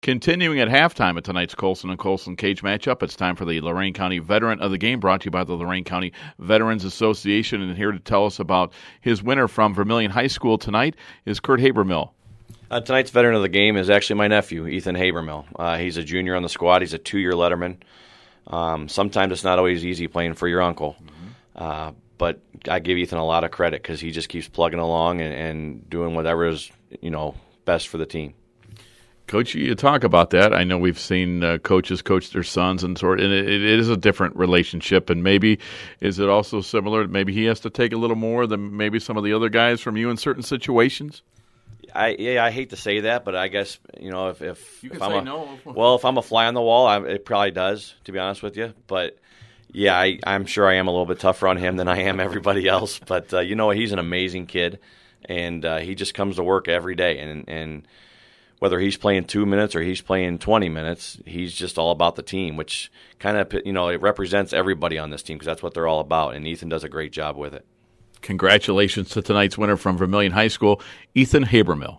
Continuing at halftime at tonight's Colson and Colson cage matchup, it's time for the Lorain County Veteran of the Game, brought to you by the Lorain County Veterans Association. And here to tell us about his winner from Vermilion High School tonight is Kurt Habermill. Tonight's Veteran of the Game is actually my nephew, Ethan Habermill. He's a junior on the squad. He's a 2-year letterman. Sometimes it's not always easy playing for your uncle. But I give Ethan a lot of credit because he just keeps plugging along and doing whatever is, best for the team. Coach, you talk about that. I know we've seen coaches coach their sons, and it is a different relationship. And maybe is it also similar? Maybe he has to take a little more than maybe some of the other guys from you in certain situations. I hate to say that, but I guess if I'm no. If I'm a fly on the wall, it probably does. To be honest with you, but yeah, I'm sure I am a little bit tougher on him than I am everybody else. But he's an amazing kid, and he just comes to work every day, and whether he's playing 2 minutes or he's playing 20 minutes, he's just all about the team, which kind of, it represents everybody on this team because that's what they're all about, and Ethan does a great job with it. Congratulations to tonight's winner from Vermilion High School, Ethan Habermill.